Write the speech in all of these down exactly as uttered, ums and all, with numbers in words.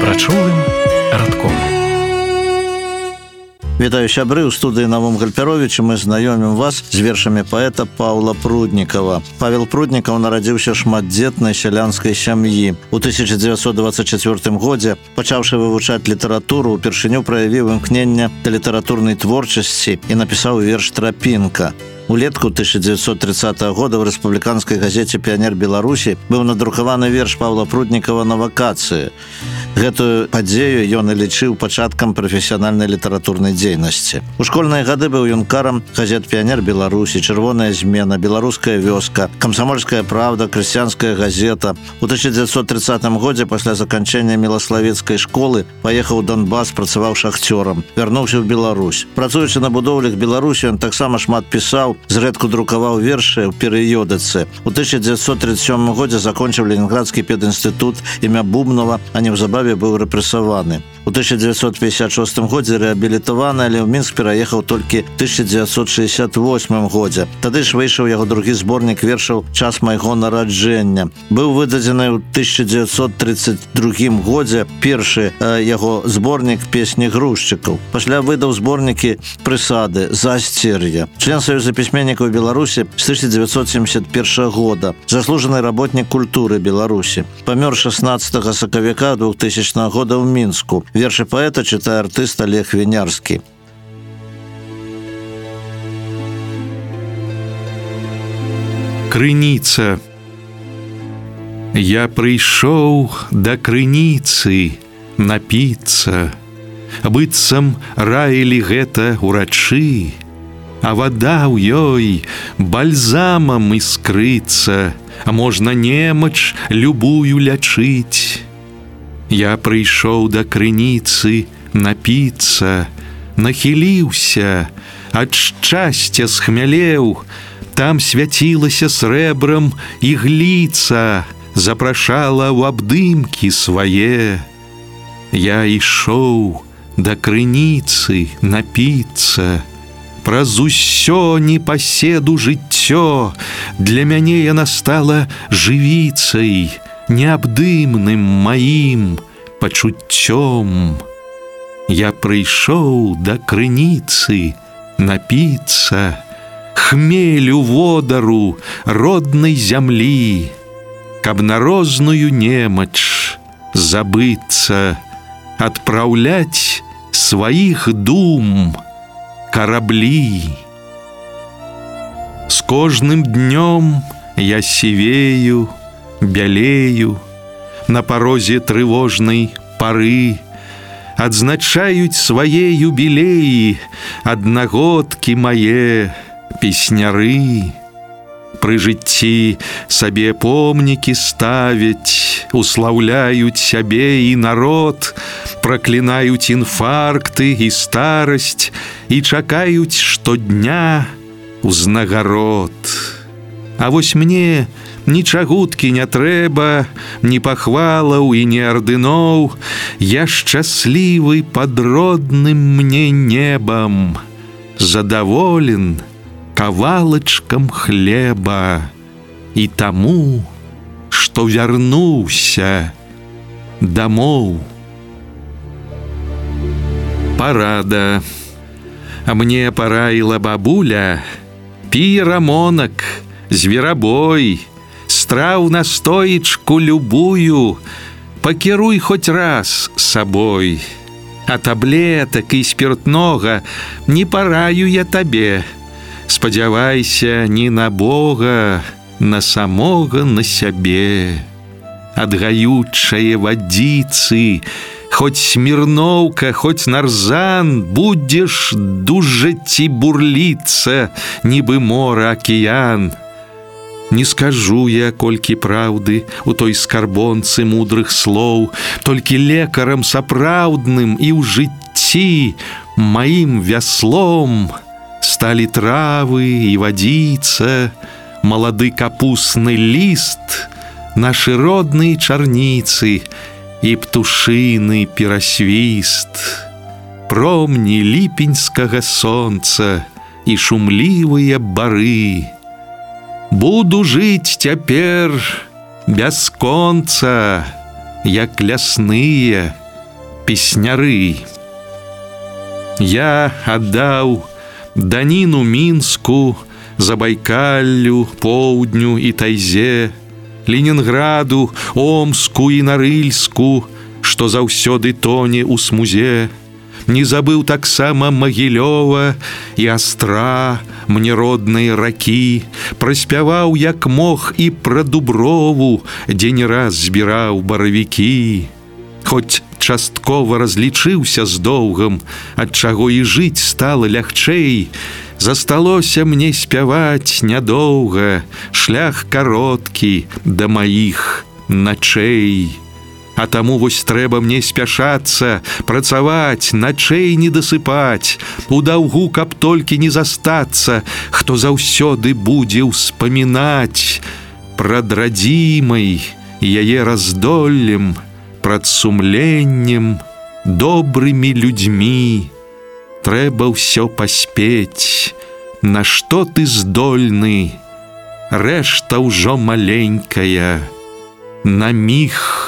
Прачулым радком. Вітаю сябры, у студыі Навум Гальперовіча мы знаёмім вас з вершамі паэта Паўла Пруднікава. Павел Пруднікаў нарадзіўся шматдзетнай сялянскай сям'і. У тысяча дзевяцьсот дваццаць чацвёртым годзе, пачаўшы вывучаць літаратуру, упершыню праявіў імкненне да літаратурнай творчасці і напісаў верш «Трапінка». Улетку тысяча дзевяцьсот тридцатого года в рэспубліканскай газеце «Піянер Беларусі» быў надрукаваны верш Паўла Пруднікава «На вакацыі». Гэтую падзею ён і лічыў пачаткам прафесіянальнай літаратурнай дзейнасці. У школьныя гады быў юнкарам газет «Піянер Беларусі», «Чырвоная змена», «Беларуская вёска», «Камсамольская правда», «Крысціянская газета». У тысяча дзевяцьсот тридцатым годзе пасля заканчэння мілаславецкай школы паехаў у Донбас, працаваў шахцёрам, вярнуўся ў Беларусь. Працуючы на будоўлях Беларусі, ён таксама шмат пісаў, зрэдку друкаваў вершы ў перыёдыцы. У тысяча дзевяцьсот тридцать сёмым годзе закончыў Ленінградскі педінстытут імя Бубнова, а неўзабаве быў рэпрэсаваны. У тысяча дзевяцьсот пятьдесят шостым годзе рэабілітаваны, але ў Мінск пераехаў толькі тысяча дзевяцьсот шэсцьдзесят восьмым годзе. Тады ж выйшаў яго другі зборнік вершаў «Час майго нараджэння». Быў выдадзены ў тысяча дзевяцьсот тридцать другім годзе першы э, яго зборнік «Песні грузчыкаў». Пасля выдаў зборнікі «Прысады», «Заасцер'я». Член Саюза пісьменнікаў Беларусі з тысяча дзевяцьсот семьдесят первого года. Заслужаны работнік культуры Беларусі. Памёр шаснаццатага сакавіка двухтысячнага года ў Мінску. Вершы паэта чытае артыст Олег Вінярскі. Крыніца. Я прыйшоў да крыніцы напіцца, быццам раілі гэта урачы, а вада ў ёй бальзамам іскрыцца, а можна немач любую лячыць. Я прыйшоў да крыніцы напіцца, нахіліўся, ад шчасця схмялеў, там свяцілася срэбрам ігліца, запрашала ў абдымкі свае. Я ішоў да крыніцы напіцца, праз усё непаседу жыццё, для мяне яна стала жывіцай, неабдымным маім пачуццём. Я прыйшоў да крыніцы напіцца, хмелю водару роднай зямлі, каб на розную немач забыцца, адпраўляць сваіх дум караблі. З кожным днём я сівею, бялею, на парозе трывожнай пары, адзначаюць свае юбілеі аднагодкі мае песняры. Пры жыцці сабе помнікі ставяць, услаўляюць сябе і народ, праклінаюць інфаркты і старасць і чакаюць штодня узнагарод. А вось мне ні чагуткі не трэба, ні пахвалаў і ні ардыноў. Я шчаслівы пад родным мне небам, задаволен кавалачкам хлеба і таму, што вярнуўся дамоў. Парада. А мне параіла бабуля: пі рамонак, зверабой, страў настоечку любую, пакіруй хоць раз сабой. А таблетак і спіртнога не параю я табе. Спадзявайся не на Бога, на самога на сябе. Ад гаючае вадзіцы, хоць смірноўка, хоць нарзан, будзеш дужаць і бурліцца, нібы мора акіян. Не скажу я колькі праўды у той скарбонцы мудрых слоў, толькі лекарам сапраўдным і ў жыцці маім вяслом сталі травы і вадзіца, малады капусны ліст, нашы родныя чарніцы і птушыны перасвіст, промні ліпеньскага сонца і шумлівыя бары. Буду жыць цяпер бясконца, як лясныя песняры. Я аддаў даніну Мінску, Забайкаллю, Поўдню і Тайзе, Ленінграду, Омску і Нарыльску, што заўсёды тоне ў смузе. Не забыў таксама Магілёва і Астра, мне роднай ракі, праспяваў як мог і пра Дуброву, дзе не раз збіраў баравікі. Хоць часткова разлічыўся з доўгам, ад чаго і жыць стала лягчэй, засталося мне спяваць нядоўга, шлях кароткі да маіх начэй. А таму вось трэба мне спяшацца, працаваць, начэй не дасыпаць, у даўгу, каб толькі не застацца, хто заўсёды будзе ўспамінаць прад радзімай, яе раздоллем, прад сумленнем, добрымі людзьмі. Трэба ўсё паспець, на што ты здольны, рэшта ўжо маленькая, на міг.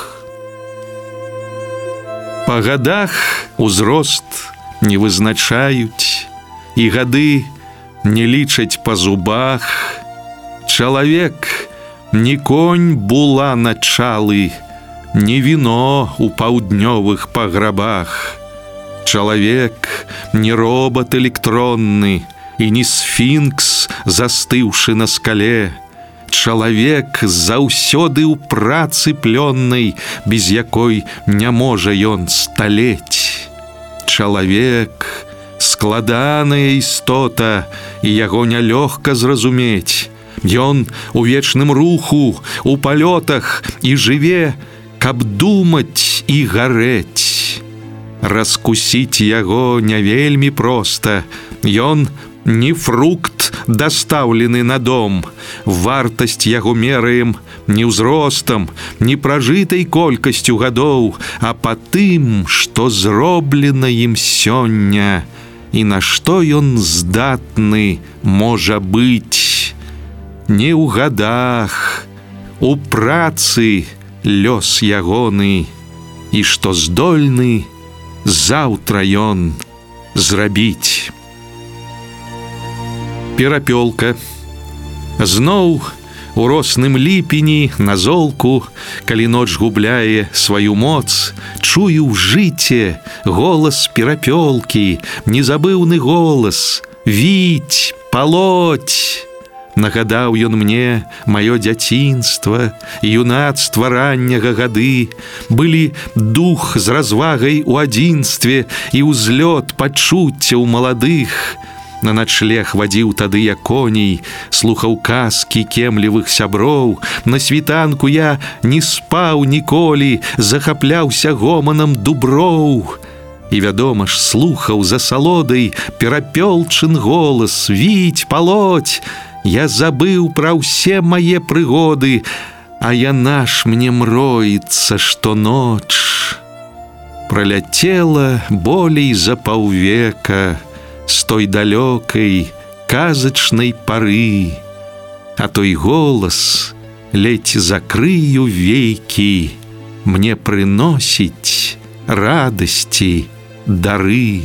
Па гадах узрост не вызначаюць, і гады не лічаць па зубах. Чалавек не конь була началы, не віно у паўднёвых паграбах. Чалавек не робот электронны і не сфінкс, застыўшы на скале. Чалавек заўсёды ў працы плённай, без якой не можа ён сталець. Чалавек складаная істота, і яго нялёгка зразумець. Ён у вечным руху, у палётах і жыве, каб думаць і гарэць. Раскусіць яго не вельмі проста. Ён не фрукт, дастаўлены на дом. Вартасць яго мераем не ўзростам, не пражытай колькасцю гадоў, а па тым, што зроблена ім сёння, і на што ён здатны можа быць. Не ў гадах, у працы лёс ягоны, і што здольны заўтра ён зрабіць. Перапёлка. Зноў у росным ліпені на золку, калі ноч губляе сваю моц, чую ў жыце голас перапёлкі, незабыўны голас: «Віць, палоть!» Нагадаў ён мне маё дзяцінства, юнацтва ранняга гады. Былі дух з развагай у адзінстве і ўзлёт пачуццяў маладых. На начлег вадзіў тады я коней, слухаў казкі кемлівых сяброў. На світанку я не спаў ніколі, захапляўся гоманам дуброў. І, вядома ж, слухаў за салодай перапёлчын голас: «Віць, палоть!» Я забыў пра ўсе мае прыгоды, а яна ж мне мроіцца штоноч. Праляцела болей за паўвека з той далёкай казачнай пары, а той голас ледзь закрыю вейкі, мне прыносіць радасці дары.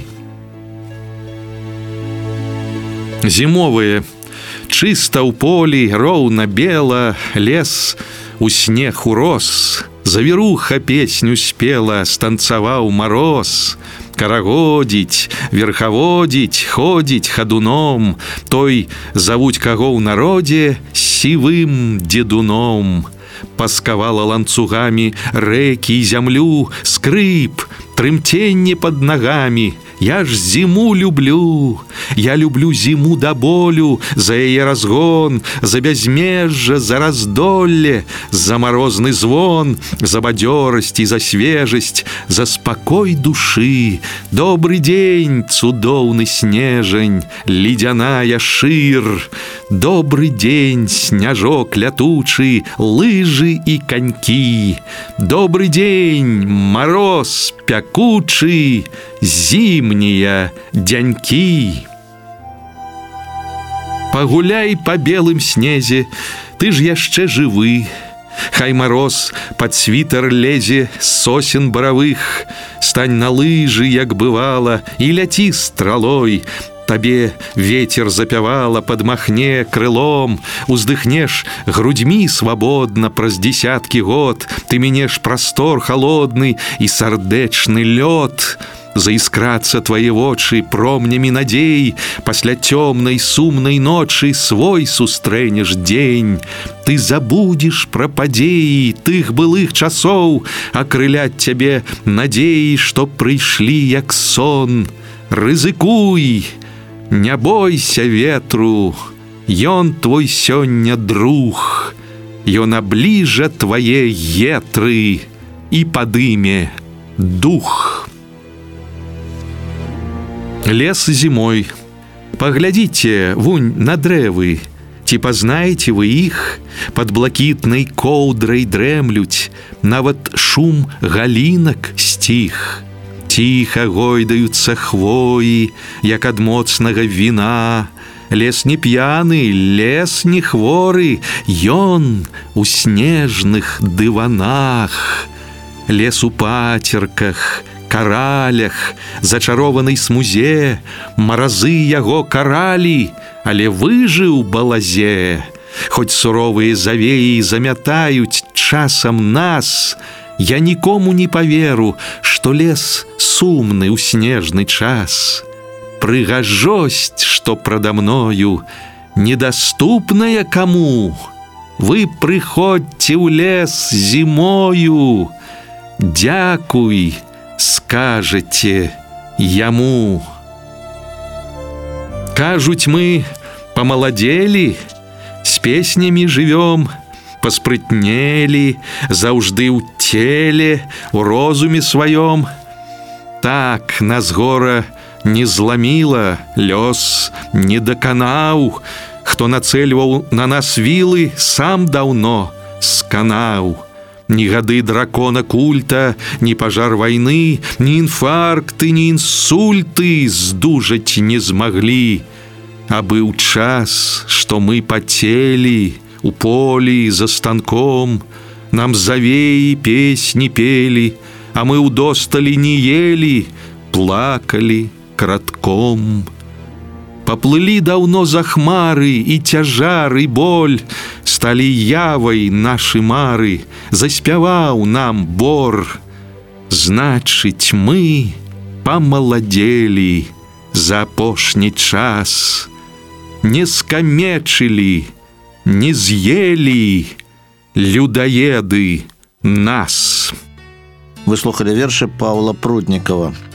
Зімовыя. Чыста ў полі, роўна бела, лес у снег урос. Завіруха песню спела, станцаваў мароз. Карагодзіць, верхаводзіць, ходзіць хадуном. Той завуць каго ў народзе сівым дзедуном. Паскавала ланцугамі рэкі і зямлю, скрып, трымценне пад нагамі. Я ж зіму люблю, я люблю зіму да болю, за яе разгон, за бязмежжа, за раздолле, за марозны звон, за бадзёрасць і за свежасць, за спакой душы. Добры дзень, цудоўны снежань, ледзяная шыр. Добры дзень, сняжок лятучы, лыжы і канькі. Добры дзень, мароз пякучы, зімнія дзянькі. Пагуляй па белым снезе, ты ж яшчэ жывы. Хай мароз пад світар лезе з сосен баравых, з Устань на лыжы, як бывала, і ляці стралой. Табе ветер запявала, падмахне крылом, уздыхнеш грудьмі свабодна праз десяткі год, ты мінеш прастор холодны і сардэчны лёд. Заіскрацца твае вочы промнямі надзей, пасля цёмнай сумнай ночы свой сустрэнеш дзень. Ты забудзеш пра падзеі тых былых часоў, акрыляць цябе надзеі, што прыйшлі як сон. Рызыкуй, не бойся ветру, ён твой сёння друг, ён абліжа твае гетры і падыме дух. Лес зимой. Поглядите вунь на дрэвы, ці пазнаеце вы іх? Под блакітнай коўдрай дрэмлюць, нават шум галінак сціх. Ціха гойдаюцца хвоі, як ад моцнага віна. Лес не п'яны, лес не хворы, ён у снежных дыванах. Лес у пацерках, каралях, зачарованай смузе, маразы яго каралі, але выжыў балазе. Хоць суровыя завеі замятаюць часам нас, я нікому не паверу, што лес сумны ў снежны час. Прыгажосць, што прада мною, недаступная каму. Вы прыходзьце ў лес зімою, дзякуй, скажете яму. Кажуць, мы помаладзелі, з песнямі жывём, паспрытнелі, заўжды ў целе, у розуме сваём. Так нас гора не зламіла, лёс не даканаў. Хто нацэльваў на нас вілы, сам даўно сканаў. Ні гады дракона культа, ні пажар вайны, ні інфаркты, ні інсульты здужаць не змаглі. А быў час, што мы пацелі у полі за станком, нам завеі песні пелі, а мы ўдосталі не елі, плакалі кратком. Поплылі даўно за хмары, і цяжар, і боль, сталі явай нашы мары, заспяваў нам бор. Значыць, мы помаладзелі за апошні час, не скамечылі, не з'елі людаеды нас. Вы слухали вершы Павла Пруднікава.